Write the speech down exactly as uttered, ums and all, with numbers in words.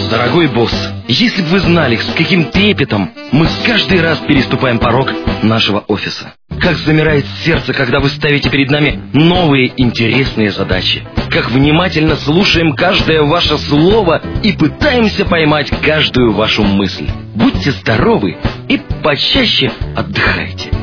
Дорогой босс, если бы вы знали, с каким трепетом мы каждый раз переступаем порог нашего офиса. Как замирает сердце, когда вы ставите перед нами новые интересные задачи. Как внимательно слушаем каждое ваше слово и пытаемся поймать каждую вашу мысль. Будьте здоровы и почаще отдыхайте.